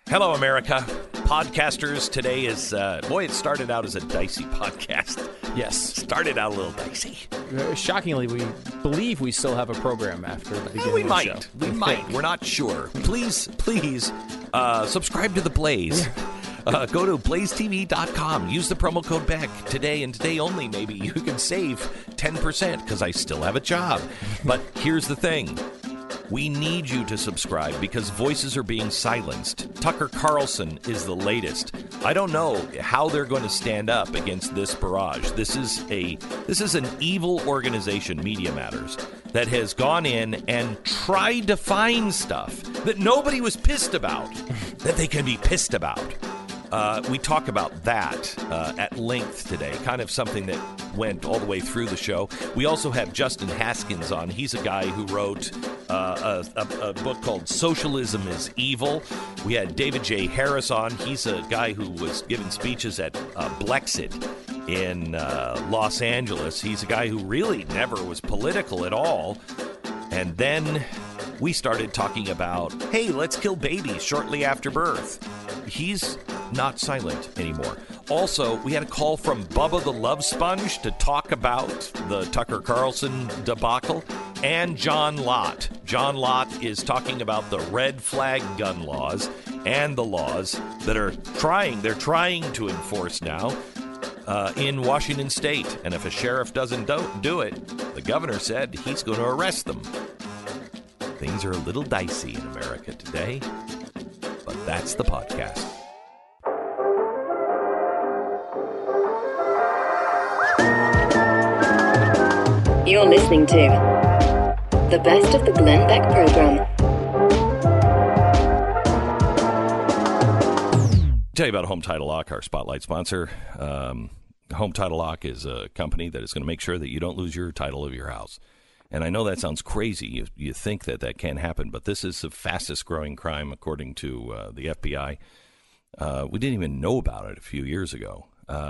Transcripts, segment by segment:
Hello, America. Podcasters, today is, it started out as a dicey podcast. Yes. Started out a little dicey. Shockingly, we believe we still have a program after the beginning We of the might. show. We might. We're not sure. Please, subscribe to The Blaze. Go to blazetv.com. Use the promo code BECK. Today and today only, maybe. You can save 10% because I still have a job. But here's the thing. We need you to subscribe because voices are being silenced. Tucker Carlson is the latest. I don't know how they're going to stand up against this barrage. This is an evil organization, Media Matters, that has gone in and tried to find stuff that nobody was pissed about, that they can be pissed about. We talk about that at length today, kind of something that went all the way through the show. We also have Justin Haskins on. He's a guy who wrote a book called Socialism is Evil. We had David J. Harris on. He's a guy who was giving speeches at Blexit in Los Angeles. He's a guy who really never was political at all. And then we started talking about, hey, let's kill babies shortly after birth. He's not silent anymore. Also, we had a call from Bubba the Love Sponge to talk about the Tucker Carlson debacle, and John Lott. John Lott is talking about the red flag gun laws and the laws that they're trying to enforce now in Washington State. And if a sheriff doesn't do it, the governor said he's going to arrest them. Things are a little dicey in America today, but that's the podcast. You're listening to the best of the Glenn Beck program. Tell you about Home Title Lock, our spotlight sponsor. Home Title Lock is a company that is going to make sure that you don't lose your title of your house. And I know that sounds crazy. You think that can't happen, but this is the fastest growing crime according to the FBI. We didn't even know about it a few years ago.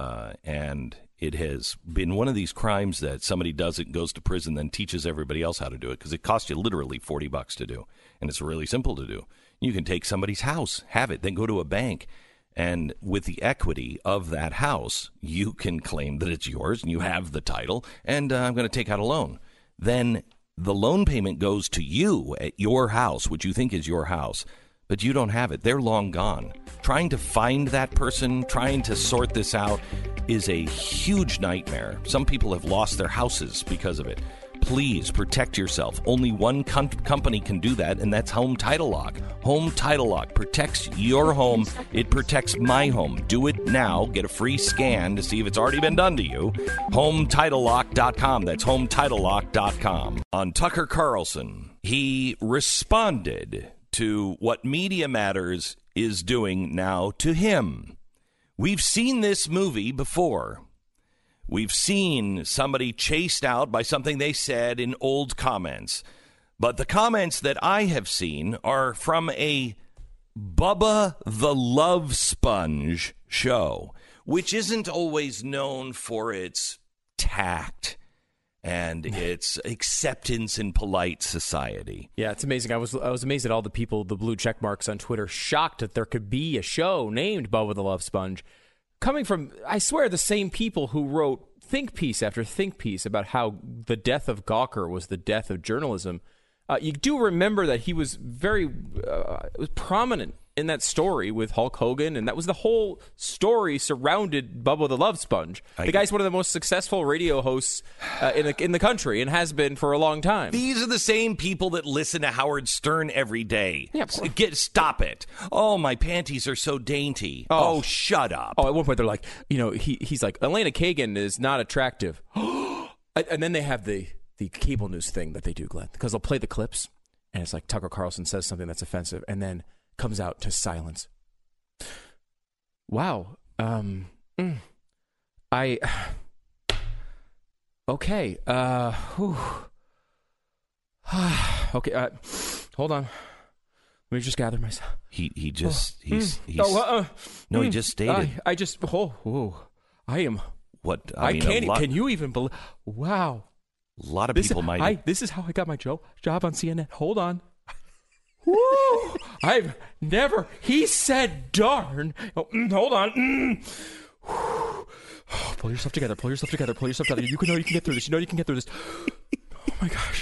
And it has been one of these crimes that somebody does it, goes to prison, then teaches everybody else how to do it because it costs you literally $40 to do. And it's really simple to do. You can take somebody's house, have it, then go to a bank. And with the equity of that house, you can claim that it's yours and you have the title. And I'm going to take out a loan. Then the loan payment goes to you at your house, which you think is your house, but you don't have it. They're long gone. Trying to find that person, trying to sort this out is a huge nightmare. Some people have lost their houses because of it. Please protect yourself. Only one company can do that, and that's Home Title Lock. Home Title Lock protects your home. It protects my home. Do it now. Get a free scan to see if it's already been done to you. HomeTitleLock.com. That's HomeTitleLock.com. On Tucker Carlson, he responded to what Media Matters is doing now to him. We've seen this movie before. We've seen somebody chased out by something they said in old comments. But the comments that I have seen are from a Bubba the Love Sponge show, which isn't always known for its tact and its acceptance in polite society. Yeah, it's amazing. I was amazed at all the people, the blue check marks on Twitter, shocked that there could be a show named Bubba the Love Sponge. Coming from, I swear, the same people who wrote think piece after think piece about how the death of Gawker was the death of journalism. You do remember that he was very was prominent in that story with Hulk Hogan, and that was the whole story surrounded Bubba the Love Sponge. The guy's one of the most successful radio hosts in the country and has been for a long time. These are the same people that listen to Howard Stern every day. Yeah, Stop it. Oh, my panties are so dainty. Oh, shut up. Oh, at one point they're like, he's like, Elena Kagan is not attractive. And then they have the cable news thing that they do, Glenn, because they'll play the clips, and it's like Tucker Carlson says something that's offensive, and then comes out to silence. Wow. Okay. Okay. Hold on. Let me just gather myself. He just stated. I am. What? I can't. Can you even believe? Wow. A lot of people might. This is how I got my job on CNN. Hold on. Woo! I've never. He said darn. Oh, hold on. Pull yourself together. Pull yourself together. Pull yourself together. You can get through this. You know you can get through this. Oh my gosh.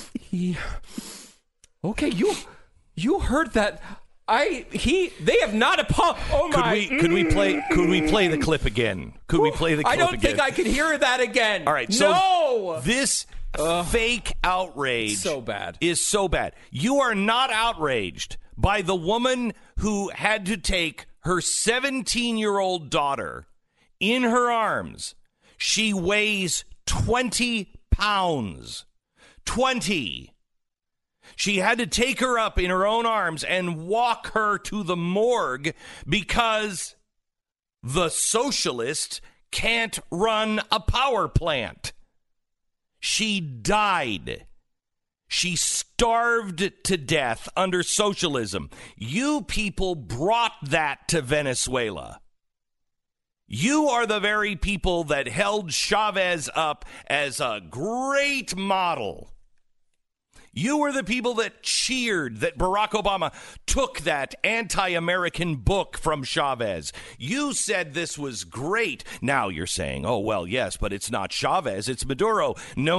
Okay, you heard that. They have not apologized. Oh my. Could we play the clip again? Could we play the clip again? I don't think I can hear that again. All right. So this fake outrage so bad. Is so bad. You are not outraged by the woman who had to take her 17-year-old daughter in her arms. She weighs 20 pounds. 20. She had to take her up in her own arms and walk her to the morgue because the socialists can't run a power plant. She died. She starved to death under socialism. You people brought that to Venezuela. You are the very people that held Chavez up as a great model. You were the people that cheered that Barack Obama took that anti-American book from Chavez. You said this was great. Now you're saying, oh, well, yes, but it's not Chavez, it's Maduro.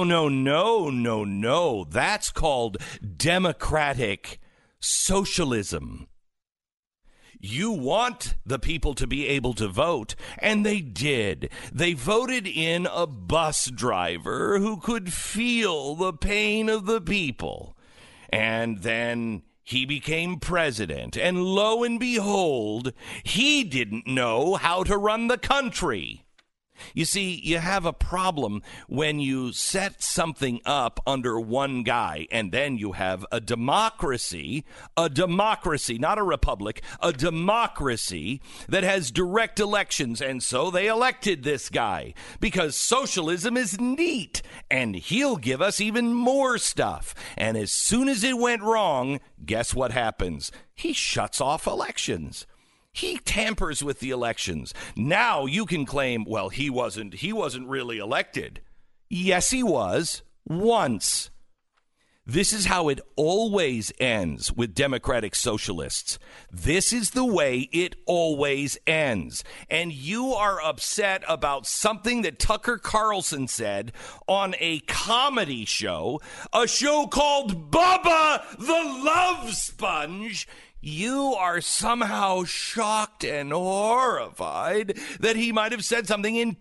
No. That's called democratic socialism. You want the people to be able to vote, and they did. They voted in a bus driver who could feel the pain of the people. And then he became president, and lo and behold, he didn't know how to run the country. You see, you have a problem when you set something up under one guy, and then you have a democracy, not a republic, a democracy that has direct elections, and so they elected this guy because socialism is neat, and he'll give us even more stuff. And as soon as it went wrong, guess what happens? He shuts off elections. He tampers with the elections. Now you can claim, well, he wasn't really elected. Yes, he was. Once. This is how it always ends with democratic socialists. This is the way it always ends. And you are upset about something that Tucker Carlson said on a comedy show, a show called Bubba the Love Sponge. You are somehow shocked and horrified that he might have said something in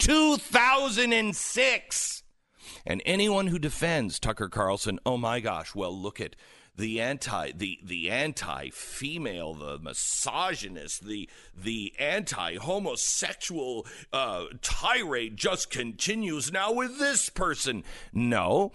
2006. And anyone who defends Tucker Carlson, oh my gosh, well, look at the anti-female, the misogynist, the anti-homosexual tirade just continues now with this person. No,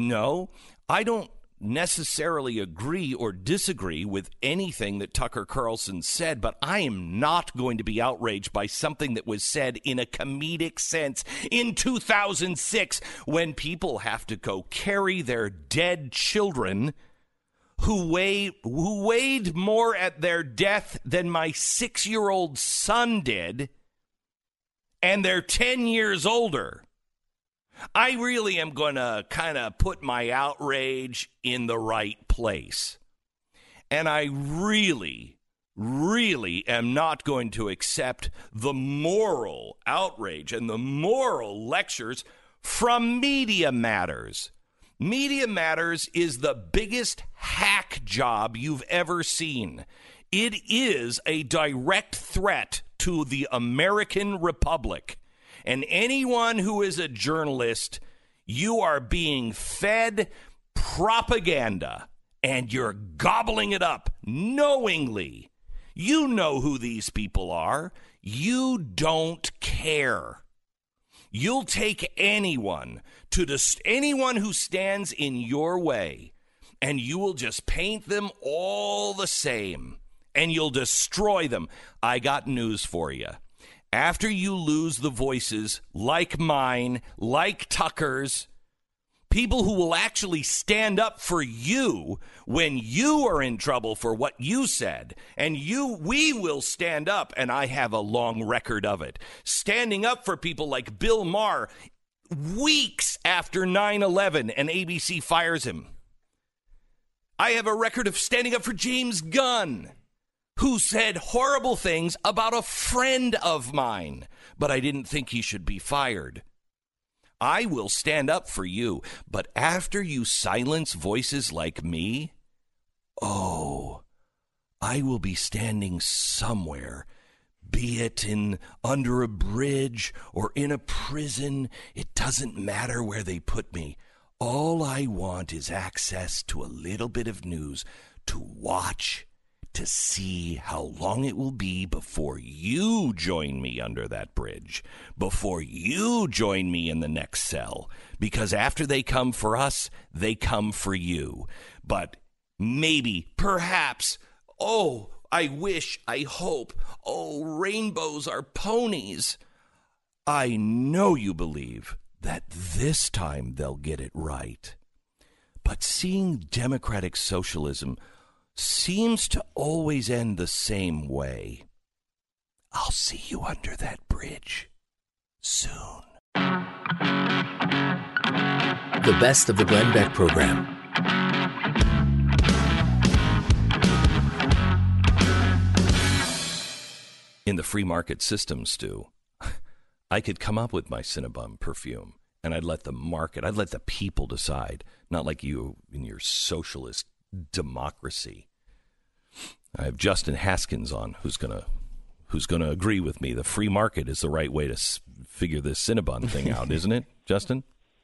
I don't necessarily agree or disagree with anything that Tucker Carlson said, but I am not going to be outraged by something that was said in a comedic sense in 2006 when people have to go carry their dead children who weighed more at their death than my 6-year-old son did, and they're 10 years older. I really am going to kind of put my outrage in the right place. And I really am not going to accept the moral outrage and the moral lectures from Media Matters. Media Matters is the biggest hack job you've ever seen. It is a direct threat to the American Republic. And anyone who is a journalist, you are being fed propaganda, and you're gobbling it up knowingly. You know who these people are. You don't care. You'll take anyone who stands in your way, and you will just paint them all the same, and you'll destroy them. I got news for you. After you lose the voices like mine, like Tucker's, people who will actually stand up for you when you are in trouble for what you said, and we will stand up, and I have a long record of it, standing up for people like Bill Maher weeks after 9/11 and ABC fires him. I have a record of standing up for James Gunn, who said horrible things about a friend of mine, but I didn't think he should be fired. I will stand up for you, but after you silence voices like me, I will be standing somewhere, be it under a bridge or in a prison. It doesn't matter where they put me. All I want is access to a little bit of news to watch, to see how long it will be before you join me under that bridge, before you join me in the next cell. Because after they come for us, they come for you. But maybe, perhaps, I wish, I hope, rainbows are ponies. I know you believe that this time they'll get it right. But seeing democratic socialism seems to always end the same way. I'll see you under that bridge soon. The best of the Glenn Beck program. In the free market system, Stu, I could come up with my Cinnabon perfume, and I'd let the market, I'd let the people decide, not like you in your socialist democracy. I have Justin Haskins on, who's gonna agree with me. The free market is the right way to figure this Cinnabon thing out, isn't it, Justin?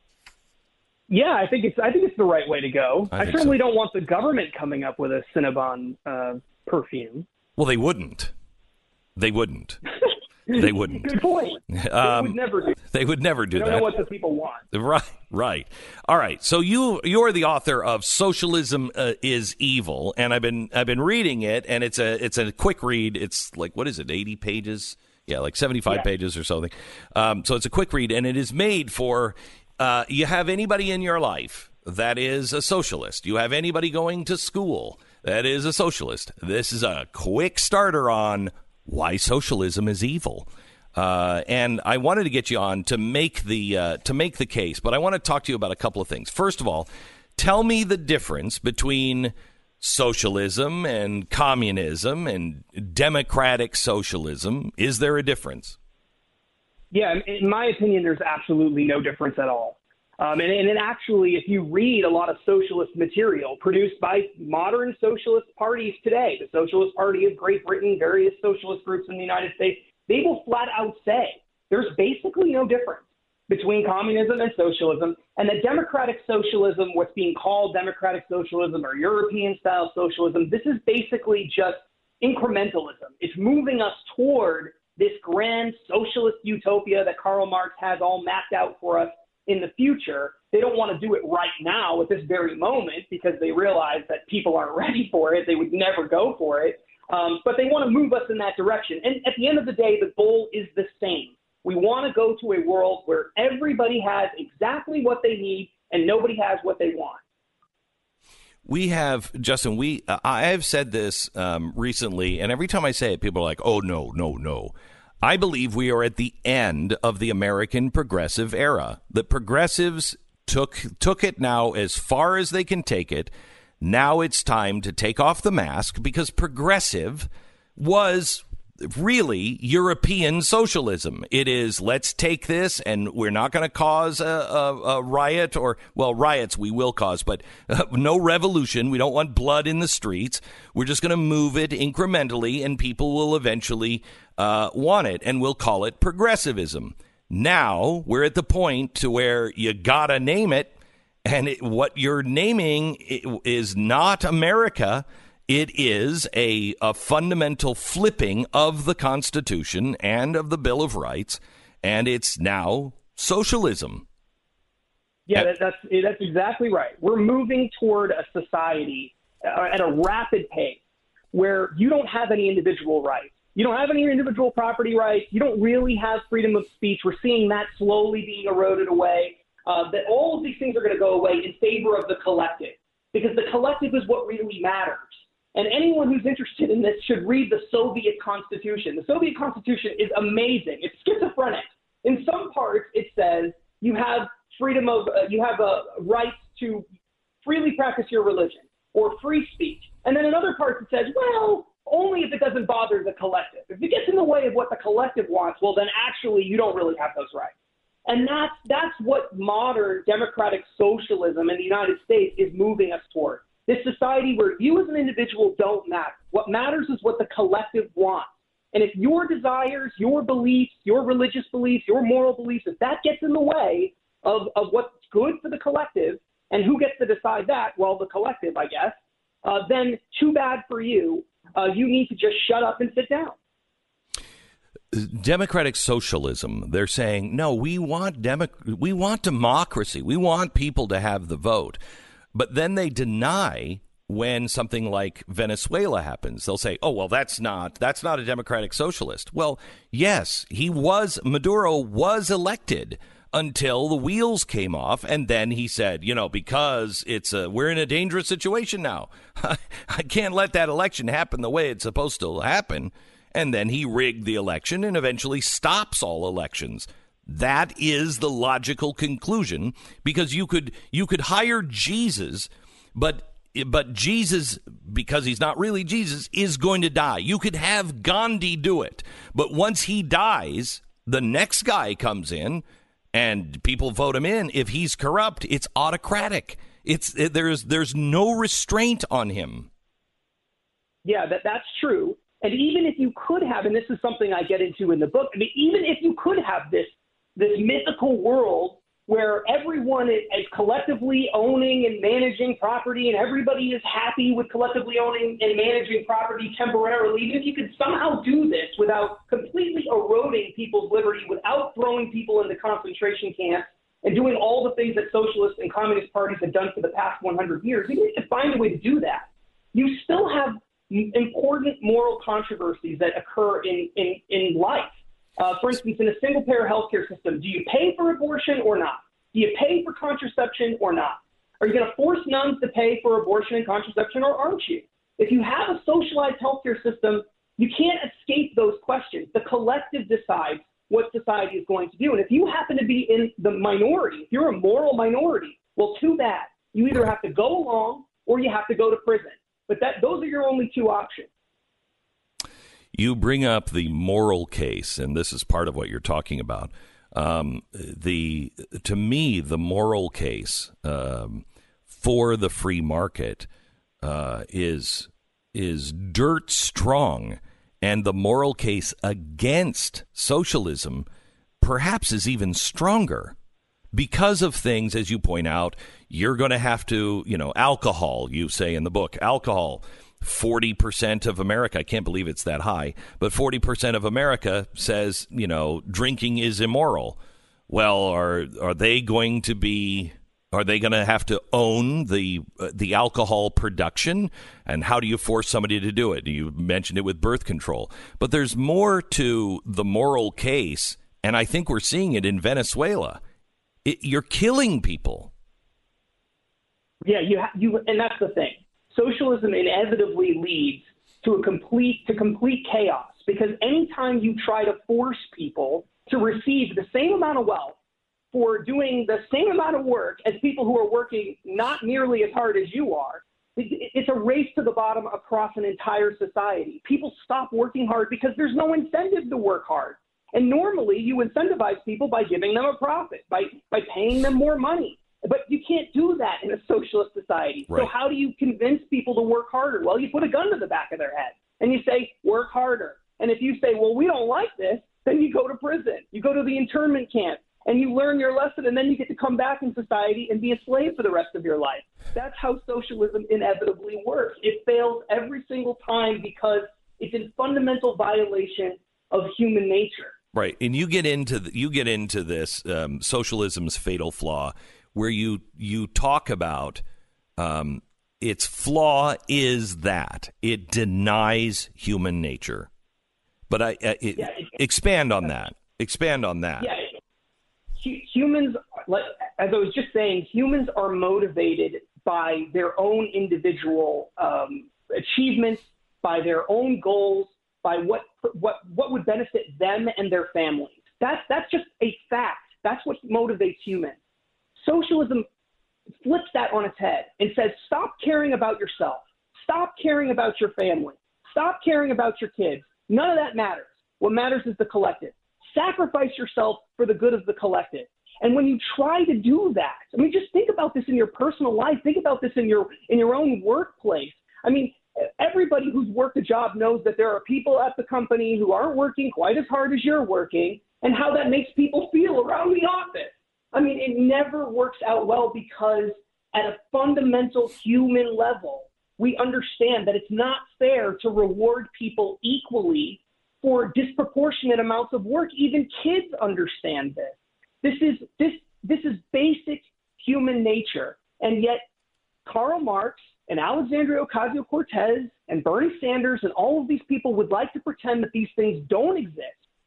Yeah, I think it's the right way to go. I certainly so. Don't want the government coming up with a Cinnabon perfume. Well, they wouldn't. They wouldn't. They wouldn't. Good point. They would never do that. They don't know what the people want. Right. All right. So you're the author of Socialism is Evil, and I've been reading it, and it's a quick read. It's like, what is it, 80 pages? Yeah, like 75 pages or something. So it's a quick read, and it is made for you have anybody in your life that is a socialist. You have anybody going to school that is a socialist. This is a quick starter on why socialism is evil. And I wanted to get you on to make the case, but I want to talk to you about a couple of things. First of all, tell me the difference between socialism and communism and democratic socialism. Is there a difference? Yeah, in my opinion, there's absolutely no difference at all. And actually, if you read a lot of socialist material produced by modern socialist parties today, the Socialist Party of Great Britain, various socialist groups in the United States, they will flat out say there's basically no difference between communism and socialism, and that democratic socialism, what's being called democratic socialism or European-style socialism, this is basically just incrementalism. It's moving us toward this grand socialist utopia that Karl Marx has all mapped out for us in the future. They don't want to do it right now at this very moment because they realize that people aren't ready for it. They would never go for it. But they want to move us in that direction. And at the end of the day, the goal is the same. We want to go to a world where everybody has exactly what they need and nobody has what they want. We have, Justin, I have said this recently, and every time I say it, people are like, oh, no. I believe we are at the end of the American progressive era. The progressives took it now as far as they can take it. Now it's time to take off the mask, because progressive was really European socialism. It is, let's take this and we're not going to cause a riot, or, well, riots we will cause, but no revolution. We don't want blood in the streets. We're just going to move it incrementally and people will eventually want it, and we'll call it progressivism. Now we're at the point to where you got to name it, and what you're naming is not America. It is a fundamental flipping of the Constitution and of the Bill of Rights, and it's now socialism. Yeah, that's exactly right. We're moving toward a society at a rapid pace where you don't have any individual rights. You don't have any individual property rights. You don't really have freedom of speech. We're seeing that slowly being eroded away. That all of these things are going to go away in favor of the collective, because the collective is what really matters. And anyone who's interested in this should read the Soviet Constitution. The Soviet Constitution is amazing. It's schizophrenic. In some parts, it says you have freedom of, rights to freely practice your religion. or free speech. And then another part that says, well, only if it doesn't bother the collective. If it gets in the way of what the collective wants, well, then actually you don't really have those rights. And that's what modern democratic socialism in the United States is moving us toward. This society where you as an individual don't matter. What matters is what the collective wants. And if your desires, your beliefs, your religious beliefs, your moral beliefs, if that gets in the way of what's good for the collective, and who gets to decide that? Well, the collective, I guess. Then too bad for you. You need to just shut up and sit down. Democratic socialism, they're saying, no, we want democracy. We want people to have the vote. But then they deny when something like Venezuela happens. They'll say, oh, well, that's not a democratic socialist. Well, yes, Maduro was elected until the wheels came off. And then he said, because we're in a dangerous situation now. I can't let that election happen the way it's supposed to happen. And then he rigged the election and eventually stops all elections. That is the logical conclusion, because you could hire Jesus, but Jesus, because he's not really Jesus, is going to die. You could have Gandhi do it. But once he dies, the next guy comes in and people vote him in. If he's corrupt, it's autocratic. There's no restraint on him. Yeah, that's true. And even if you could have, and this is something I get into in the book, even if you could have this mythical world where everyone is collectively owning and managing property and everybody is happy with collectively owning and managing property temporarily, even if you could somehow do this without completely eroding people's liberty, without throwing people into concentration camps and doing all the things that socialist and communist parties have done for the past 100 years, even if you find a way to do that, you still have important moral controversies that occur in life. For instance, in a single-payer healthcare system, do you pay for abortion or not? Do you pay for contraception or not? Are you going to force nuns to pay for abortion and contraception, or aren't you? If you have a socialized healthcare system, you can't escape those questions. The collective decides what society is going to do. And if you happen to be in the minority, if you're a moral minority, well, too bad. You either have to go along or you have to go to prison. But those are your only two options. You bring up the moral case, and this is part of what you're talking about. To me, the moral case for the free market is dirt strong, and the moral case against socialism perhaps is even stronger. Because of things, as you point out, you're going to have to, alcohol, you say in the book, alcohol, 40% of America, I can't believe it's that high, but 40% of America says, drinking is immoral. Well, are they going to have to own the alcohol production? And how do you force somebody to do it? You mentioned it with birth control. But there's more to the moral case, and I think we're seeing it in Venezuela. You're killing people. Yeah, and that's the thing. Socialism inevitably leads to complete chaos, because anytime you try to force people to receive the same amount of wealth for doing the same amount of work as people who are working not nearly as hard as you are, it's a race to the bottom across an entire society. People stop working hard because there's no incentive to work hard. And normally you incentivize people by giving them a profit, by paying them more money. But you can't do that in a socialist society. Right. So how do you convince people to work harder? Well, you put a gun to the back of their head and you say, work harder. And if you say, well, we don't like this, then you go to prison. You go to the internment camp and you learn your lesson, and then you get to come back in society and be a slave for the rest of your life. That's how socialism inevitably works. It fails every single time because it's in fundamental violation of human nature. Right, and you get into this socialism's fatal flaw, where you talk about its flaw is that it denies human nature. But expand on that. Expand on that. Yeah, humans, as I was just saying, humans are motivated by their own individual achievements, by their own goals, by what would benefit them and their families. That's just a fact. That's what motivates humans. Socialism flips that on its head and says, stop caring about yourself. Stop caring about your family. Stop caring about your kids. None of that matters. What matters is the collective. Sacrifice yourself for the good of the collective. And when you try to do that, I mean, just think about this in your personal life. Think about this in your own workplace. I mean, everybody who's worked a job knows that there are people at the company who aren't working quite as hard as you're working, and how that makes people feel around the office. I mean, it never works out well because at a fundamental human level, we understand that it's not fair to reward people equally for disproportionate amounts of work. Even kids understand this. This is basic human nature. And yet Karl Marx and Alexandria Ocasio-Cortez and Bernie Sanders and all of these people would like to pretend that these things don't exist.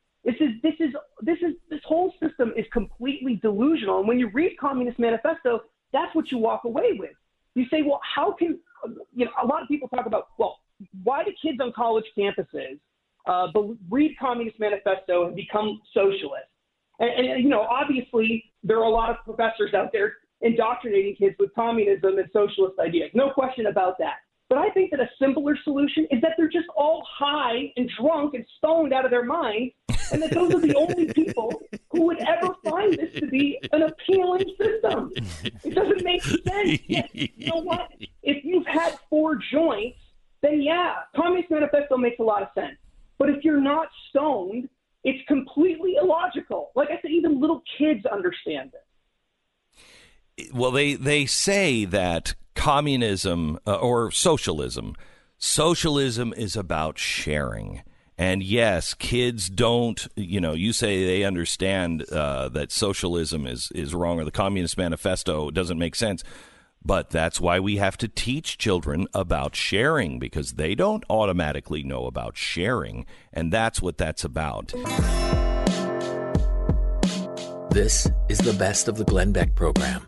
This whole system is completely delusional. And when you read Communist Manifesto, that's what you walk away with. You say, well, how can, a lot of people talk about, well, why do kids on college campuses read Communist Manifesto and become socialists? And obviously there are a lot of professors out there indoctrinating kids with communism and socialist ideas. No question about that. But I think that a simpler solution is that they're just all high and drunk and stoned out of their minds, and that those are the only people who would ever find this to be an appealing system. It doesn't make sense. You know what? If you've had 4 joints, then yeah, Communist Manifesto makes a lot of sense. But if you're not stoned, it's completely illogical. Like I said, even little kids understand it. Well, they say that communism or socialism is about sharing. And yes, kids don't, you say they understand that socialism is wrong or the Communist Manifesto doesn't make sense. But that's why we have to teach children about sharing, because they don't automatically know about sharing. And that's what that's about. This is the Best of the Glenn Beck Program.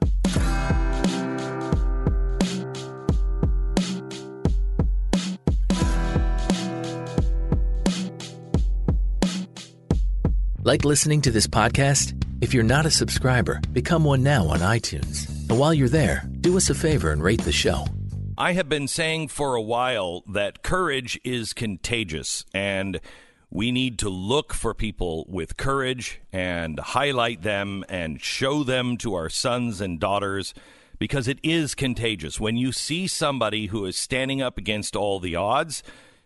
Like listening to this podcast? If you're not a subscriber, become one now on iTunes. And while you're there, do us a favor and rate the show. I have been saying for a while that courage is contagious, and we need to look for people with courage and highlight them and show them to our sons and daughters, because it is contagious. When you see somebody who is standing up against all the odds,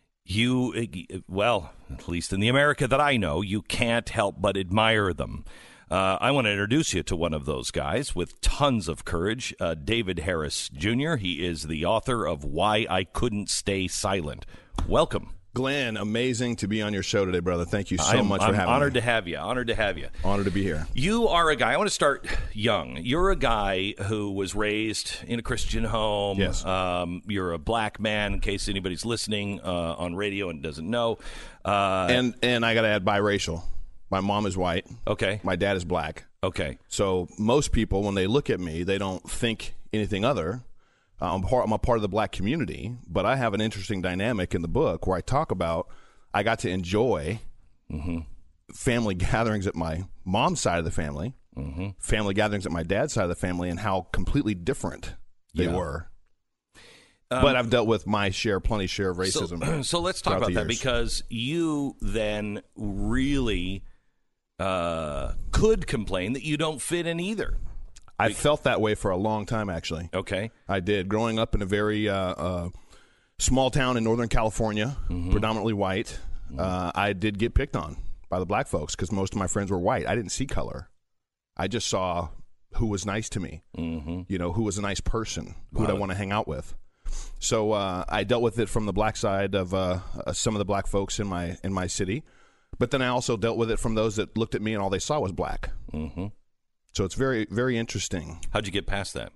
at least in the America that I know, you can't help but admire them. I want to introduce you to one of those guys with tons of courage, David Harris Jr. He is the author of Why I Couldn't Stay Silent. Welcome. Glenn, amazing to be on your show today, brother. Thank you so much for having me. I'm honored to have you. Honored to be here. You are a guy, I want to start young. You're a guy who was raised in a Christian home. Yes. You're a black man, in case anybody's listening on radio and doesn't know. And I got to add biracial. My mom is white. Okay. My dad is black. Okay. So most people, when they look at me, they don't think anything other. I'm a part of the black community, but I have an interesting dynamic in the book where I talk about I got to enjoy family gatherings at my mom's side of the family, family gatherings at my dad's side of the family, and how completely different they were. But I've dealt with my plenty share of racism. So let's talk about that, because you then really could complain that you don't fit in either. I felt that way for a long time, actually. Okay. I did. Growing up in a very small town in Northern California, predominantly white, I did get picked on by the black folks because most of my friends were white. I didn't see color. I just saw who was nice to me, who was a nice person, who would I want to hang out with. So I dealt with it from the black side of some of the black folks in my city. But then I also dealt with it from those that looked at me and all they saw was black. So it's very, very interesting. How'd you get past that?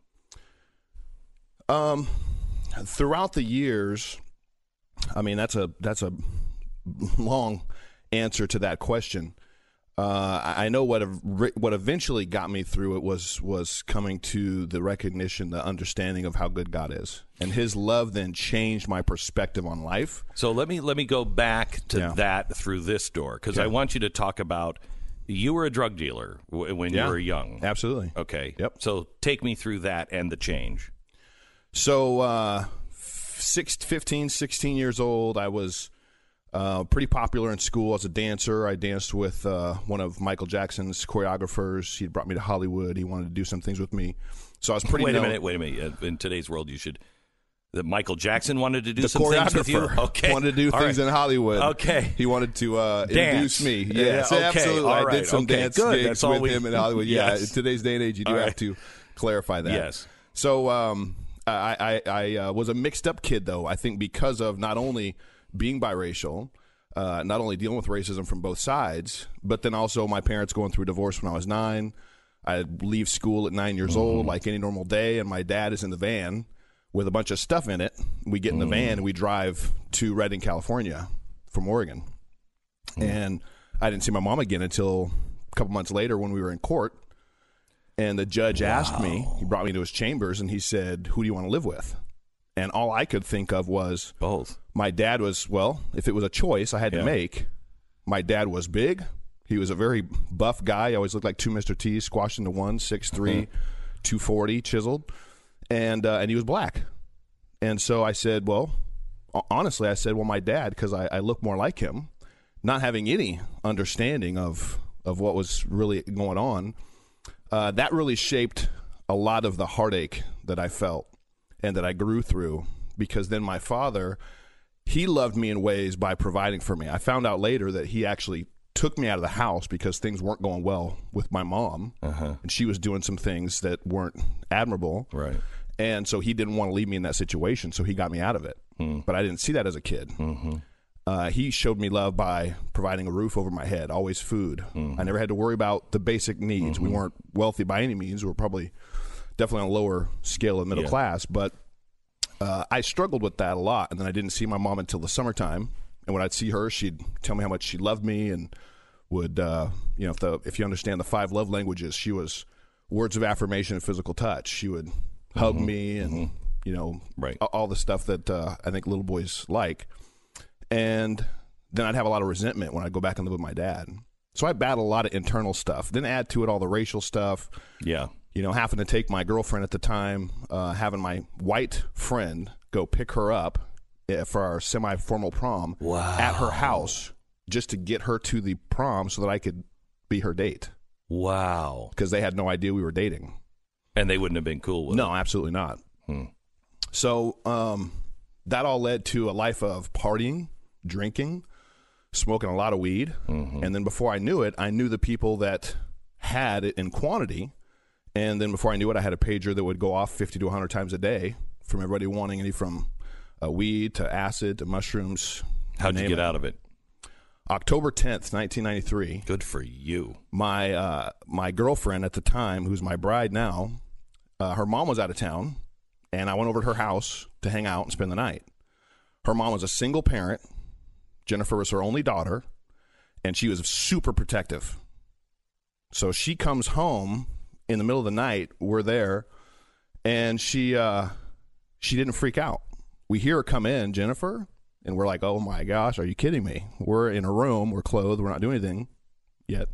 Throughout the years, I mean, that's a long answer to that question. I know what eventually got me through it was coming to the recognition, the understanding of how good God is, and His love then changed my perspective on life. So let me go back to that through this door, because I want you to talk about You were a drug dealer when you were young. Absolutely. Okay. Yep. So take me through that and the change. So 15, 16 years old, I was pretty popular in school as a dancer. I danced with one of Michael Jackson's choreographers. He brought me to Hollywood. He wanted to do some things with me. So I was pretty Wait a minute. In today's world, that Michael Jackson wanted to do some things with you? Okay. Wanted to do things in Hollywood. Okay. He wanted to introduce me. Yes, okay. absolutely. All right. I did some dance Good. gigs That's with him in Hollywood. Yes. Yeah, in today's day and age, you do have to clarify that. Yes. So I was a mixed-up kid, though, I think because of not only being biracial, not only dealing with racism from both sides, but then also my parents going through a divorce when I was 9. I'd leave school at 9 years old like any normal day, and my dad is in the van with a bunch of stuff in it. We get in the van and we drive to Redding, California from Oregon. And I didn't see my mom again until a couple months later when we were in court. And the judge asked me, he brought me to his chambers, and he said, "Who do you want to live with?" And all I could think of was both. My dad was, well, if it was a choice I had to make, my dad was big. He was a very buff guy. He always looked like two Mr. T's squashed into one, 6'3", 240, chiseled. And he was black. And so I said, well, honestly, my dad, because I look more like him, not having any understanding of what was really going on, that really shaped a lot of the heartache that I felt and that I grew through, because then my father, he loved me in ways by providing for me. I found out later that he actually took me out of the house because things weren't going well with my mom, and she was doing some things that weren't admirable. Right. And so he didn't want to leave me in that situation, so he got me out of it. But I didn't see that as a kid. He showed me love by providing a roof over my head, always food. I never had to worry about the basic needs. We weren't wealthy by any means. We were probably definitely on a lower scale of middle class, but I struggled with that a lot. And then I didn't see my mom until the summertime. And when I'd see her, she'd tell me how much she loved me and would, if you understand the 5 love languages, she was words of affirmation and physical touch. She would hug me and, all the stuff that I think little boys like. And then I'd have a lot of resentment when I go back and live with my dad. So I battled a lot of internal stuff. Then add to it all the racial stuff. Yeah. Having to take my girlfriend at the time, having my white friend go pick her up for our semi-formal prom at her house just to get her to the prom so that I could be her date. Wow. Because they had no idea we were dating. And they wouldn't have been cool with it? No, absolutely not. So that all led to a life of partying, drinking, smoking a lot of weed. And then before I knew it, I knew the people that had it in quantity. And then before I knew it, I had a pager that would go off 50 to 100 times a day from everybody wanting any from weed to acid to mushrooms. How'd you get out of it? October 10th, 1993. Good for you. My girlfriend at the time, who's my bride now, her mom was out of town, and I went over to her house to hang out and spend the night. Her mom was a single parent. Jennifer was her only daughter, and she was super protective. So she comes home in the middle of the night. We're there, and she didn't freak out. We hear her come in, Jennifer, and we're like, oh, my gosh, are you kidding me? We're in a room. We're clothed. We're not doing anything yet.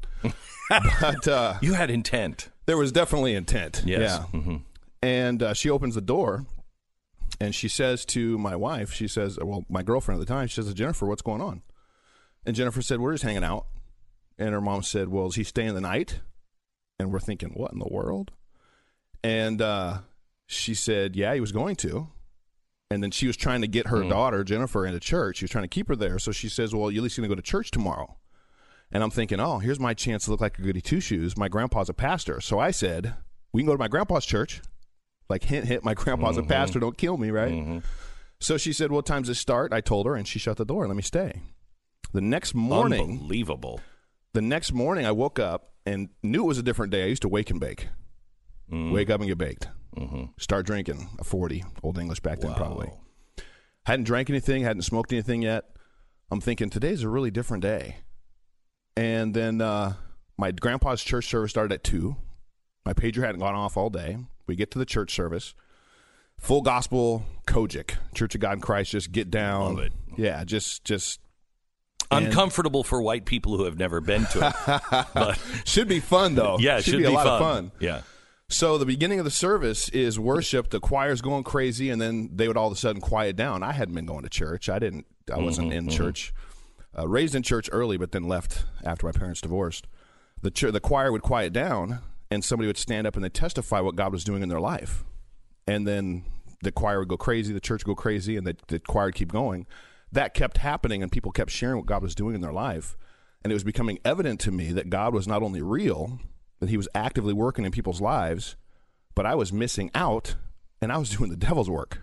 But you had intent. There was definitely intent. Yes. Yeah. And she opens the door, and she says to my wife, she says, well, my girlfriend at the time, she says, Jennifer, what's going on? And Jennifer said, we're just hanging out. And her mom said, well, is he staying the night? And we're thinking, what in the world? And she said, yeah, he was going to. And then she was trying to get her daughter, Jennifer, into church. She was trying to keep her there. So she says, well, you're at least going to go to church tomorrow. And I'm thinking, oh, here's my chance to look like a goody two-shoes. My grandpa's a pastor. So I said, we can go to my grandpa's church. Like, hint, my grandpa's a pastor. Don't kill me, right? So she said, what time's it start? I told her, and she shut the door and let me stay. The next morning. Unbelievable. The next morning, I woke up and knew it was a different day. I used to wake and bake. Wake up and get baked. Start drinking a 40, Old English back then probably. Hadn't drank anything, hadn't smoked anything yet. I'm thinking, today's a really different day. And then my grandpa's church service started at 2. My pager hadn't gone off all day. We get to the church service. Full gospel Kojic, Church of God in Christ, just get down. Love it. Yeah, just Uncomfortable for white people who have never been to it. But should be fun, though. Yeah, it should be a lot fun. of fun. Yeah. So the beginning of the service is worship. The choir's going crazy, and then they would all of a sudden quiet down. I hadn't been going to church. I wasn't in church. Raised in church early, but then left after my parents divorced. The choir would quiet down, and somebody would stand up and they'd testify what God was doing in their life. And then the choir would go crazy, the church would go crazy, and the choir would keep going. That kept happening, and people kept sharing what God was doing in their life. And it was becoming evident to me that God was not only real, that he was actively working in people's lives, but I was missing out, and I was doing the devil's work.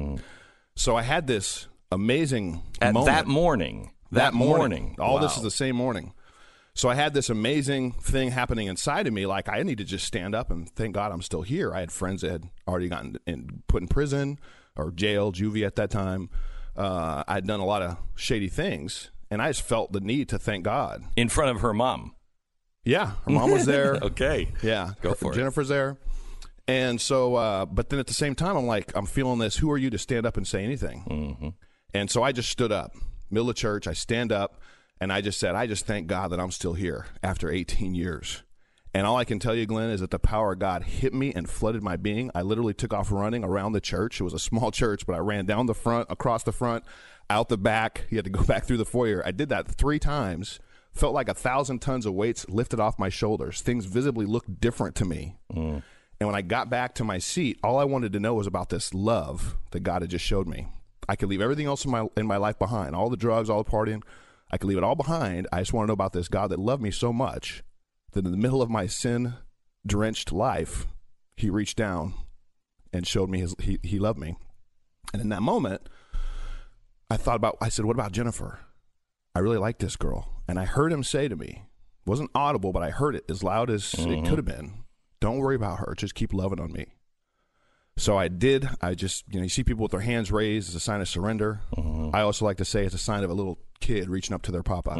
So I had this amazing moment. That morning. All Wow. this is the same morning. So I had this amazing thing happening inside of me. Like, I need to just stand up and thank God I'm still here. I had friends that had already gotten put in prison or jail, juvie at that time. I'd done a lot of shady things, and I just felt the need to thank God. In front of her mom. Yeah, her mom was there. Okay. Yeah. Go for it. Jennifer's there. And so, but then at the same time, I'm feeling this, who are you to stand up and say anything? Mm-hmm. And so I just stood up, middle of church, I stand up, and I just said, I just thank God that I'm still here after 18 years. And all I can tell you, Glenn, is that the power of God hit me and flooded my being. I literally took off running around the church. It was a small church, but I ran down the front, across the front, out the back. You had to go back through the foyer. I did that 3 times. Felt like 1,000 tons of weights lifted off my shoulders. Things visibly looked different to me. And when I got back to my seat, all I wanted to know was about this love that God had just showed me. I could leave everything else in my life behind, all the drugs, all the partying. I could leave it all behind. I just want to know about this God that loved me so much that in the middle of my sin-drenched life, he reached down and showed me he loved me. And in that moment, I said, what about Jennifer? I really like this girl. And I heard him say to me, it wasn't audible, but I heard it as loud as it could have been. Don't worry about her. Just keep loving on me. So I did. I just, you see people with their hands raised as a sign of surrender. I also like to say it's a sign of a little kid reaching up to their papa.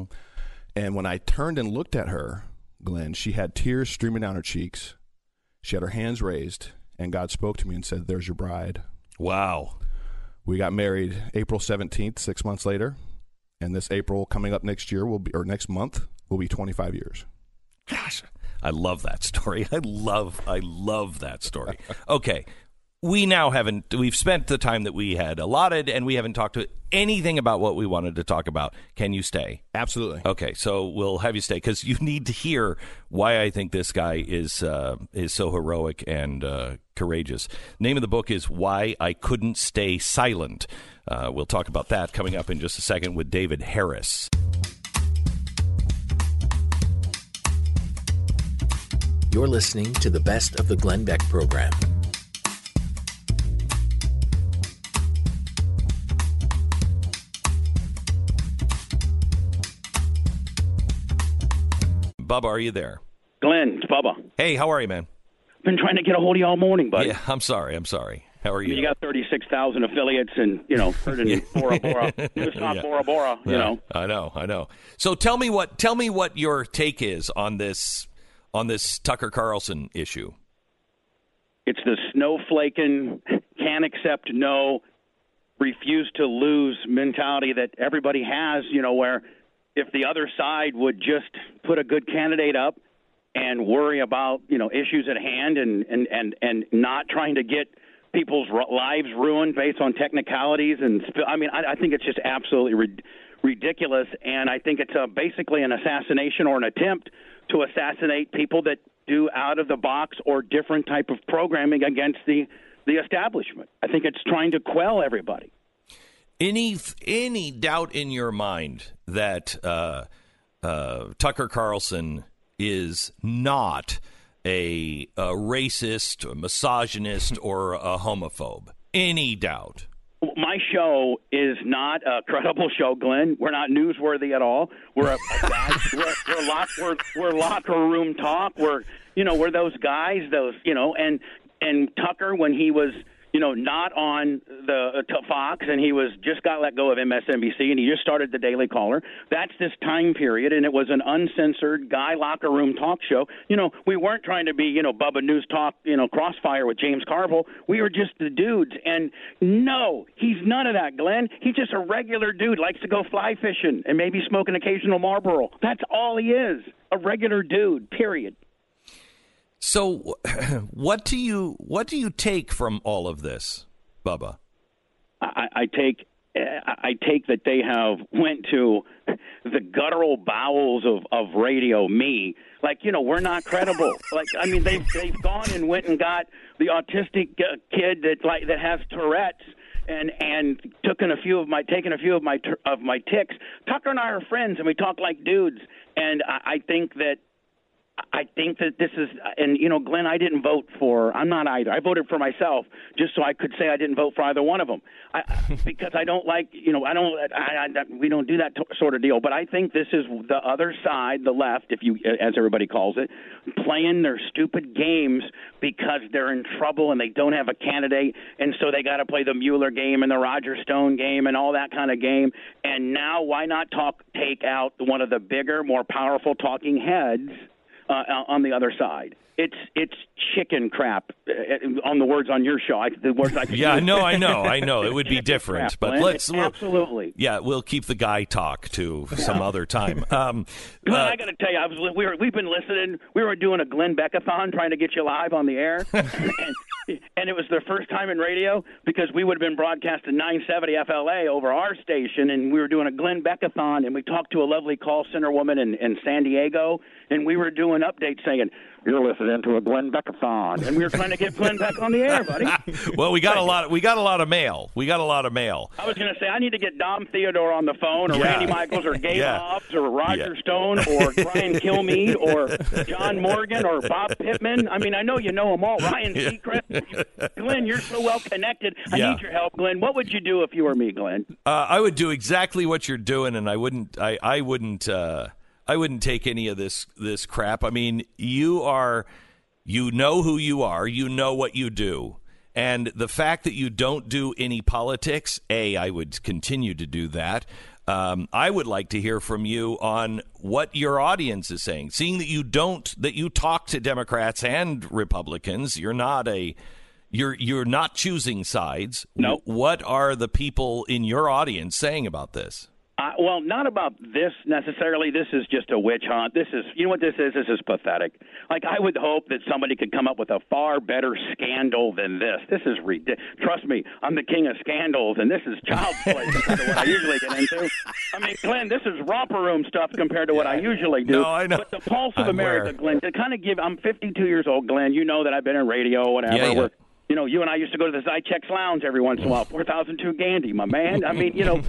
And when I turned and looked at her, Glenn, she had tears streaming down her cheeks. She had her hands raised, and God spoke to me and said, there's your bride. Wow. We got married April 17th, 6 months later. And this April coming up next month will be 25 years. Gosh, I love that story. I love that story. Okay. We've spent the time that we had allotted, and we haven't talked to anything about what we wanted to talk about. Can you stay? Absolutely. Okay, so we'll have you stay because you need to hear why I think this guy is so heroic and courageous. Name of the book is Why I Couldn't Stay Silent. We'll talk about that coming up in just a second with David Harris. You're listening to the best of the Glenn Beck program. Bubba, are you there? Glenn, it's Bubba. Hey, how are you, man? Been trying to get a hold of you all morning, buddy. Yeah, I'm sorry. How are you? You got 36,000 affiliates and, heard in Bora Bora. It's not Bora Bora, you know. I know. So tell me what your take is on this Tucker Carlson issue. It's the snowflaking, can't accept no, refuse to lose mentality that everybody has, where if the other side would just put a good candidate up and worry about, issues at hand and not trying to get people's lives ruined based on technicalities. I think it's just absolutely ridiculous. And I think it's basically an assassination or an attempt to assassinate people that do out-of-the-box or different type of programming against the establishment. I think it's trying to quell everybody. Any doubt in your mind that Tucker Carlson is not a racist, a misogynist, or a homophobe? Any doubt? My show is not a credible show, Glenn. We're not newsworthy at all. We're we're locker room talk. We're those guys, and Tucker, when he was not on the Fox, and he just got let go of MSNBC, and he just started the Daily Caller. That's this time period, and it was an uncensored guy locker room talk show. We weren't trying to be, Bubba News Talk, Crossfire with James Carville. We were just the dudes. And no, he's none of that, Glenn. He's just a regular dude, likes to go fly fishing and maybe smoke an occasional Marlboro. That's all he is, a regular dude, period. So what do you take from all of this, Bubba? I take that they have went to the guttural bowels of radio. Me, we're not credible. They've gone and went and got the autistic kid that has Tourette's and taken a few of my tics. Tucker and I are friends, and we talk like dudes. And I think that this is, and Glenn, I didn't vote for. I'm not either. I voted for myself just so I could say I didn't vote for either one of them, because I don't like, we don't do that sort of deal. But I think this is the other side, the left, as everybody calls it, playing their stupid games because they're in trouble and they don't have a candidate, and so they got to play the Mueller game and the Roger Stone game and all that kind of game. And now, why not take out one of the bigger, more powerful talking heads on the other side? It's chicken crap. On the words on your show, the words I could use. I know. It would be different, crap, but absolutely. Yeah, we'll keep the guy talk to some other time. Glenn, I got to tell you, we've been listening. We were doing a Glenn Beckathon trying to get you live on the air, and it was the first time in radio because we would have been broadcast at 970 FLA over our station, and we were doing a Glenn Beckathon, and we talked to a lovely call center woman in San Diego, and we were doing updates saying, "You're listening to a Glenn Beckathon," and we were trying to get Glenn back on the air, buddy. Well, we got a lot of mail. I was going to say I need to get Dom Theodore on the phone, or Randy Michaels, or Gabe Hobbs, or Roger Stone, or Brian Kilmeade, or John Morgan, or Bob Pittman. I mean, I know you know them all. Ryan Seacrest. Glenn, you're so well connected. I need your help, Glenn. What would you do if you were me, Glenn? I would do exactly what you're doing, and I wouldn't take any of this crap. I mean, you know who you are, you know what you do. And the fact that you don't do any politics, I would continue to do that. I would like to hear from you on what your audience is saying. Seeing that you talk to Democrats and Republicans, you're not choosing sides. No. What are the people in your audience saying about this? Well, not about this necessarily. This is just a witch hunt. This is, you know what this is? This is pathetic. I would hope that somebody could come up with a far better scandal than this. This is ridiculous. Trust me, I'm the king of scandals, and this is child's play compared to what I usually get into. I mean, Glenn, this is romper room stuff compared to what I usually do. No, I know. But the pulse of America, Glenn, to kind of give, I'm 52 years old, Glenn. You know that I've been in radio, whatever. Yeah. You and I used to go to the Zychex Lounge every once in a while. 4002 Gandhi, my man. I mean,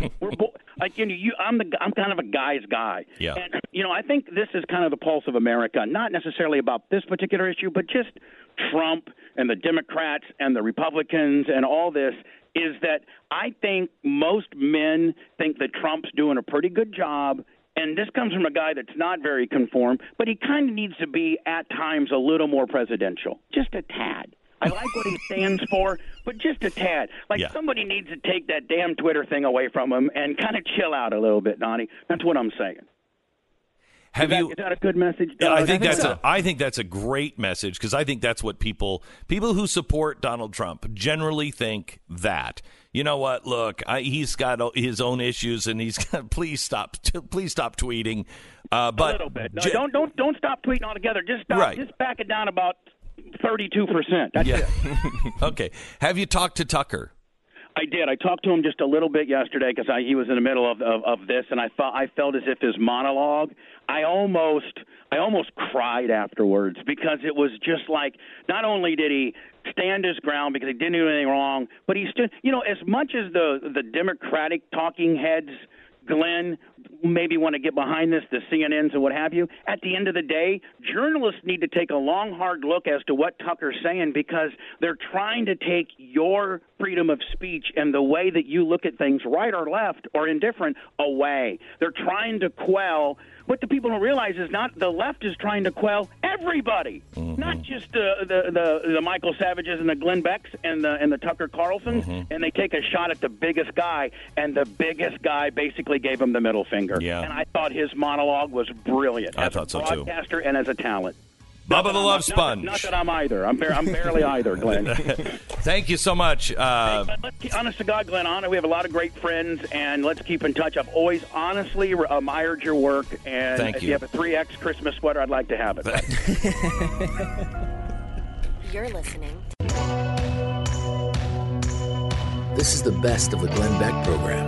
I'm kind of a guy's guy. Yeah. And I think this is kind of the pulse of America, not necessarily about this particular issue, but just Trump and the Democrats and the Republicans and all this. Is that I think most men think that Trump's doing a pretty good job. And this comes from a guy that's not very conform, but he kind of needs to be at times a little more presidential, just a tad. I like what he stands for, but just a tad. Somebody needs to take that damn Twitter thing away from him and kind of chill out a little bit, Donnie. That's what I'm saying. Is that a good message? I think that's a great message, because I think that's what people who support Donald Trump generally think. That, you know what? Look, he's got his own issues, and he's got. Please stop tweeting. But a little bit. No, don't stop tweeting altogether. Just stop. Right. Just back it down about 32%. That's it. Okay. Have you talked to Tucker? I did. I talked to him just a little bit yesterday because he was in the middle of this, and I felt as if his monologue. I almost cried afterwards, because it was just like, not only did he stand his ground because he didn't do anything wrong, but he stood. As much as the Democratic talking heads, Glenn, maybe want to get behind this, the CNNs and what have you, at the end of the day, journalists need to take a long, hard look as to what Tucker's saying, because they're trying to take your freedom of speech and the way that you look at things, right or left or indifferent, away. They're trying to quell. What the people don't realize is not the left is trying to quell Everybody, not just the Michael Savages and the Glenn Becks and the Tucker Carlsons, and they take a shot at the biggest guy, and the biggest guy basically gave him the middle finger. Yeah. And I thought his monologue was brilliant. I thought so, too. As a broadcaster and as a talent. Bubba the Love Sponge. Not that I'm either. I'm barely either, Glenn. Thank you so much. Honest to God, Glenn, we have a lot of great friends, and let's keep in touch. I've always honestly admired your work, and Thank if you. you have a 3X Christmas sweater, I'd like to have it. You're listening. This is the best of the Glenn Beck program.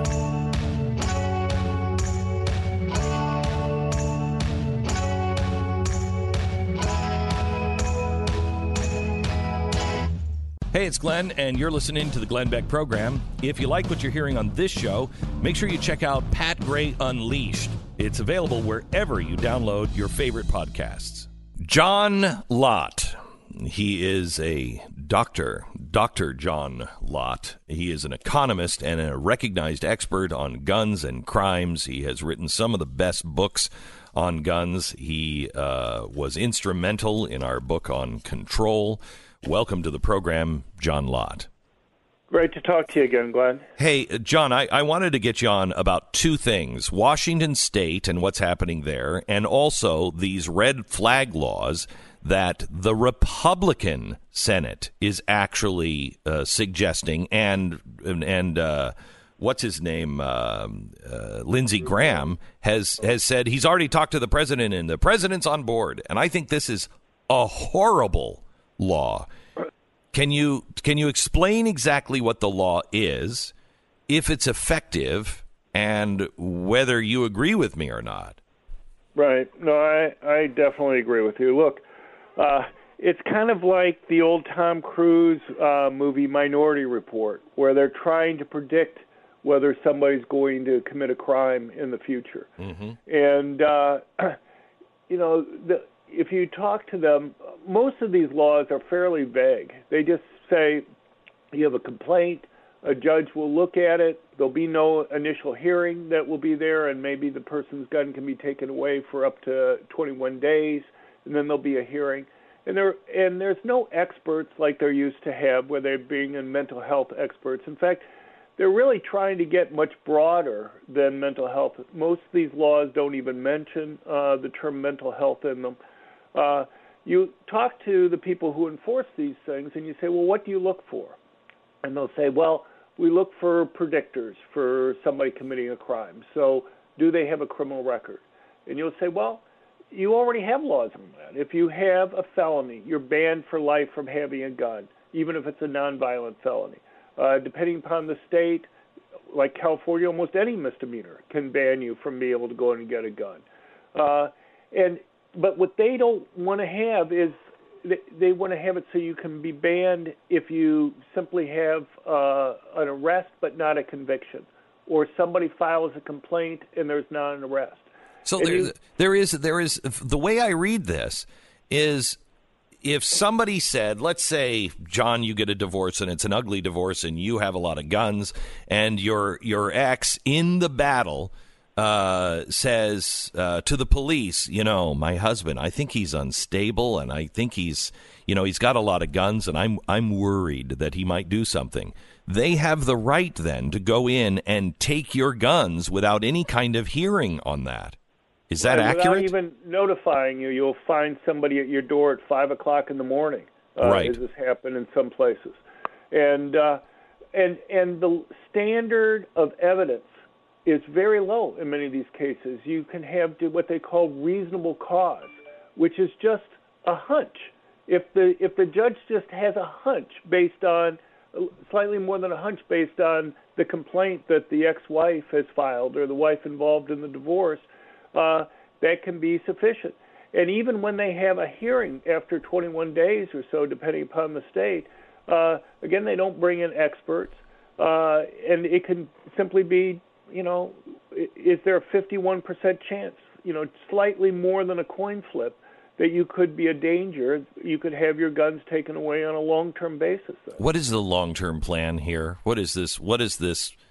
Hey, it's Glenn, and you're listening to the Glenn Beck program. If you like what you're hearing on this show, make sure you check out Pat Gray Unleashed. It's available wherever you download your favorite podcasts. John Lott. He is a doctor, Dr. John Lott. He is an economist and a recognized expert on guns and crimes. He has written some of the best books on guns. He was instrumental in our book on control. Welcome to the program, John Lott. Great to talk to you again, Glenn. Hey, John, I wanted to get you on about two things, Washington State and what's happening there, and also these red flag laws that the Republican Senate is actually suggesting, and what's his name, Lindsey Graham, has said he's already talked to the president, and the president's on board. And I think this is a horrible law. Can you explain exactly what the law is, if it's effective, and whether you agree with me or not? Right. No, I definitely agree with you. Look, it's kind of like the old Tom Cruise movie Minority Report, where they're trying to predict whether somebody's going to commit a crime in the future. Mm-hmm. And, if you talk to them, most of these laws are fairly vague. They just say you have a complaint, a judge will look at it, there'll be no initial hearing that will be there, and maybe the person's gun can be taken away for up to 21 days, and then there'll be a hearing. And there's no experts like they're used to have, where they're being in mental health experts. In fact, they're really trying to get much broader than mental health. Most of these laws don't even mention the term mental health in them. You talk to the people who enforce these things, and you say, well, what do you look for? And they'll say, well, we look for predictors for somebody committing a crime. So do they have a criminal record? And you'll say, well, you already have laws on that. If you have a felony, you're banned for life from having a gun, even if it's a nonviolent felony. Depending upon the state, like California, almost any misdemeanor can ban you from being able to go in and get a gun. But what they don't want to have is they want to have it so you can be banned if you simply have an arrest but not a conviction, or somebody files a complaint and there's not an arrest. So there is the way I read this is, if somebody said, let's say, John, you get a divorce and it's an ugly divorce and you have a lot of guns, and your ex in the battle says to the police, my husband, I think he's unstable, and I think he's got a lot of guns, and I'm worried that he might do something. They have the right then to go in and take your guns without any kind of hearing on that. Is that accurate? Without even notifying you, you'll find somebody at your door at 5 o'clock in the morning. Right. As this happened in some places, and the standard of evidence is very low in many of these cases. You can have what they call reasonable cause, which is just a hunch. If the judge just has a hunch based on slightly more than a hunch based on the complaint that the ex-wife has filed or the wife involved in the divorce, that can be sufficient. And even when they have a hearing after 21 days or so, depending upon the state, again, they don't bring in experts, and it can simply be, is there a 51% chance, slightly more than a coin flip, that you could be a danger, you could have your guns taken away on a long-term basis. What is the long-term plan here? What is this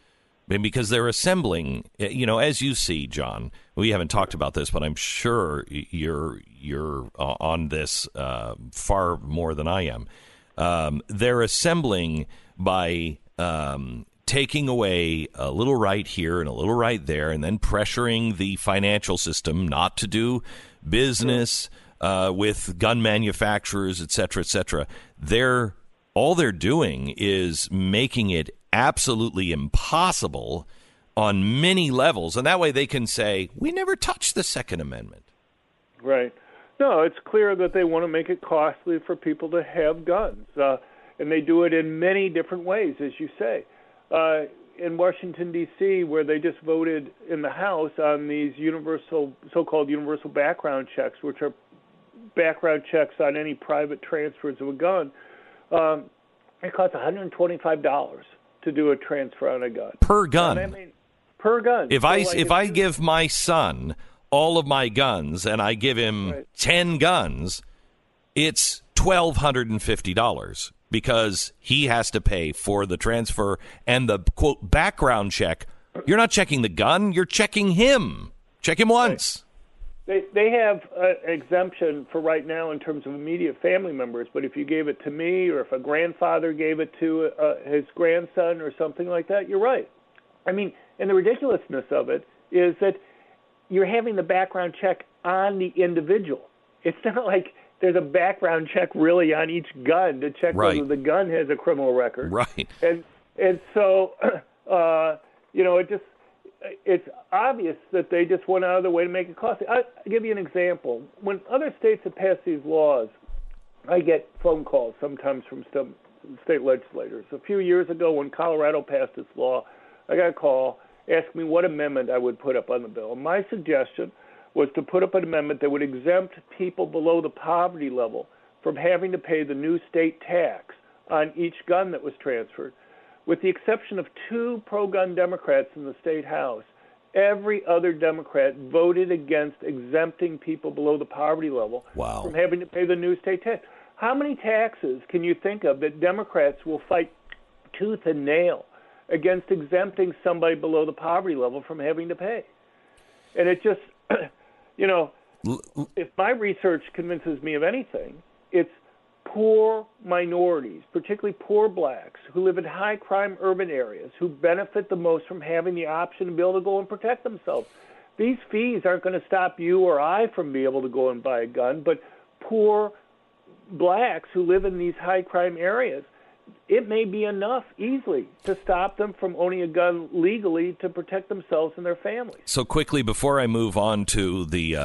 And because they're assembling, as you see, John, we haven't talked about this, but I'm sure you're on this far more than I am. They're assembling by taking away a little right here and a little right there, and then pressuring the financial system not to do business with gun manufacturers, et cetera, et cetera. All they're doing is making it absolutely impossible on many levels, and that way they can say, we never touched the Second Amendment. Right. No, it's clear that they want to make it costly for people to have guns, and they do it in many different ways, as you say. In Washington, D.C., where they just voted in the House on these so-called universal background checks, which are background checks on any private transfers of a gun, it costs $125 to do a transfer on a gun. Per gun. Per gun. If I give my son all of my guns and I give him 10 guns, it's $1,250 because he has to pay for the transfer and the, quote, background check. You're not checking the gun. You're checking him. Check him once. They have an exemption for right now in terms of immediate family members, but if you gave it to me or if a grandfather gave it to his grandson or something like that, you're right. I mean, and the ridiculousness of it is that you're having the background check on the individual. It's not like there's a background check really on each gun to check whether the gun has a criminal record. Right. And so, it's obvious that they just went out of their way to make it costly. I'll give you an example. When other states have passed these laws, I get phone calls sometimes from some state legislators. A few years ago when Colorado passed this law, I got a call asking me what amendment I would put up on the bill. And my suggestion was to put up an amendment that would exempt people below the poverty level from having to pay the new state tax on each gun that was transferred. With the exception of 2 pro-gun Democrats in the state house, every other Democrat voted against exempting people below the poverty level from having to pay the new state tax. How many taxes can you think of that Democrats will fight tooth and nail against exempting somebody below the poverty level from having to pay? And it just, if my research convinces me of anything, it's poor minorities, particularly poor blacks, who live in high-crime urban areas, who benefit the most from having the option to be able to go and protect themselves. These fees aren't going to stop you or I from being able to go and buy a gun, but poor blacks who live in these high-crime areas, it may be enough easily to stop them from owning a gun legally to protect themselves and their families. So quickly, before I move on to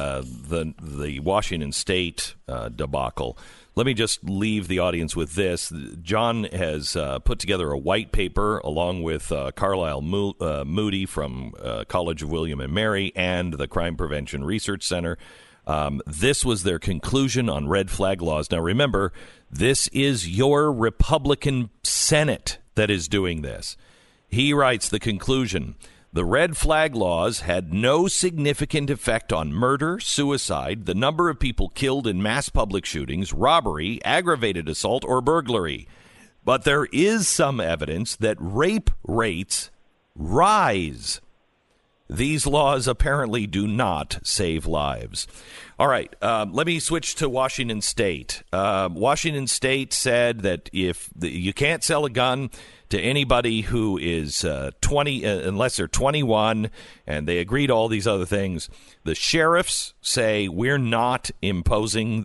the Washington State debacle, let me just leave the audience with this. John has put together a white paper along with Carlisle Moody from College of William and Mary and the Crime Prevention Research Center. This was their conclusion on red flag laws. Now, remember, this is your Republican Senate that is doing this. He writes the conclusion. The red flag laws had no significant effect on murder, suicide, the number of people killed in mass public shootings, robbery, aggravated assault, or burglary. But there is some evidence that rape rates rise. These laws apparently do not save lives. All right, let me switch to Washington State. Washington State said that if you can't sell a gun to anybody who is 20, unless they're 21, and they agreed to all these other things. The sheriffs say we're not enforcing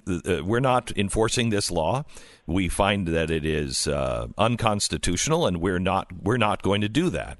this law. We find that it is unconstitutional, and we're not going to do that.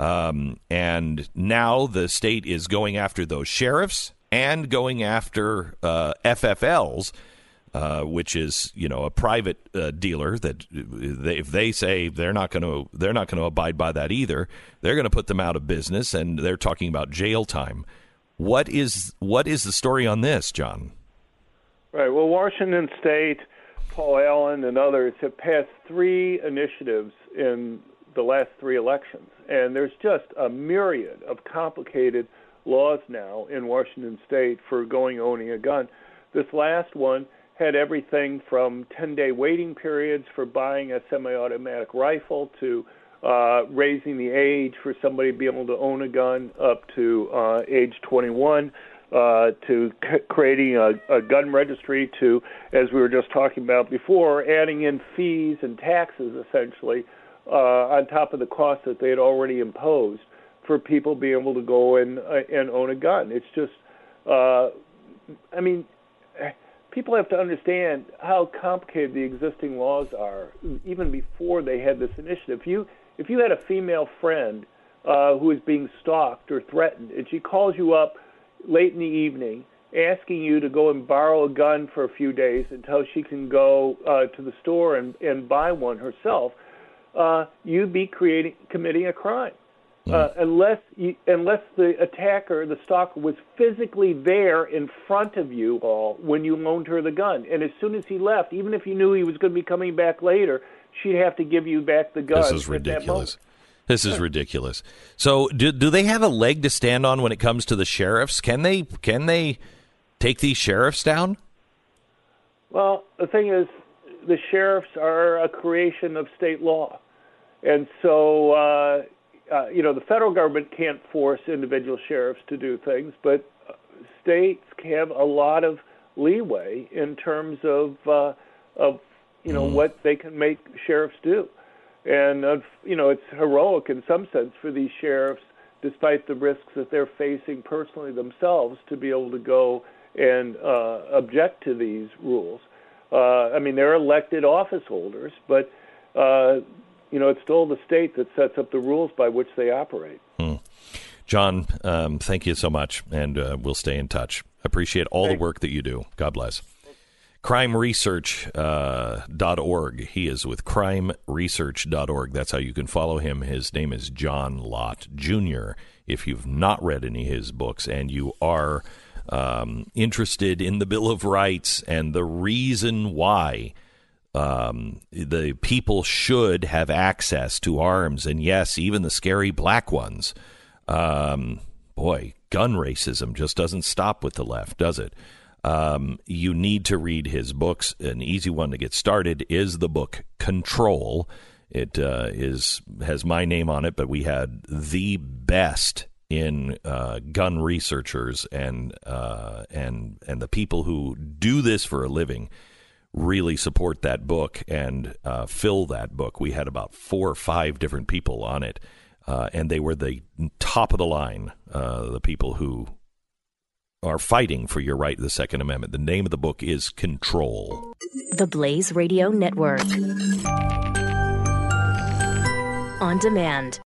And now the state is going after those sheriffs and going after FFLs. Which is, a private dealer that if they say they're not going to abide by that either, they're going to put them out of business, and they're talking about jail time. What is the story on this, John? Right. Well, Washington State, Paul Allen, and others have passed 3 initiatives in the last 3 elections, and there's just a myriad of complicated laws now in Washington State for owning a gun. This last one had everything from 10-day waiting periods for buying a semi-automatic rifle to raising the age for somebody to be able to own a gun up to age 21, to creating a gun registry, to, as we were just talking about before, adding in fees and taxes, essentially, on top of the cost that they had already imposed for people being able to go and own a gun. It's just, people have to understand how complicated the existing laws are, even before they had this initiative. If you had a female friend who is being stalked or threatened, and she calls you up late in the evening asking you to go and borrow a gun for a few days until she can go to the store and buy one herself, you'd be committing a crime. Unless the attacker, the stalker, was physically there in front of you all when you loaned her the gun. And as soon as he left, even if you knew he was going to be coming back later, she'd have to give you back the gun. This is ridiculous. This is ridiculous. So do they have a leg to stand on when it comes to the sheriffs? Can they take these sheriffs down? Well, the thing is, the sheriffs are a creation of state law. And so, the federal government can't force individual sheriffs to do things, but states have a lot of leeway in terms of what they can make sheriffs do. And, it's heroic in some sense for these sheriffs, despite the risks that they're facing personally themselves, to be able to go and object to these rules. They're elected office holders, but, it's still the state that sets up the rules by which they operate. John, thank you so much, and we'll stay in touch. Appreciate all the work that you do. God bless. CrimeResearch.org. He is with CrimeResearch.org. That's how you can follow him. His name is John Lott Jr. If you've not read any of his books and you are interested in the Bill of Rights and the reason why the people should have access to arms, and yes, even the scary black ones. Gun racism just doesn't stop with the left, does it? You need to read his books. An easy one to get started is the book Control. It has my name on it, but we had the best in gun researchers and the people who do this for a living really support that book and fill that book. We had about 4 or 5 different people on it, and they were the top of the line, the people who are fighting for your right to the Second Amendment. The name of the book is Control. The Blaze Radio Network. On demand.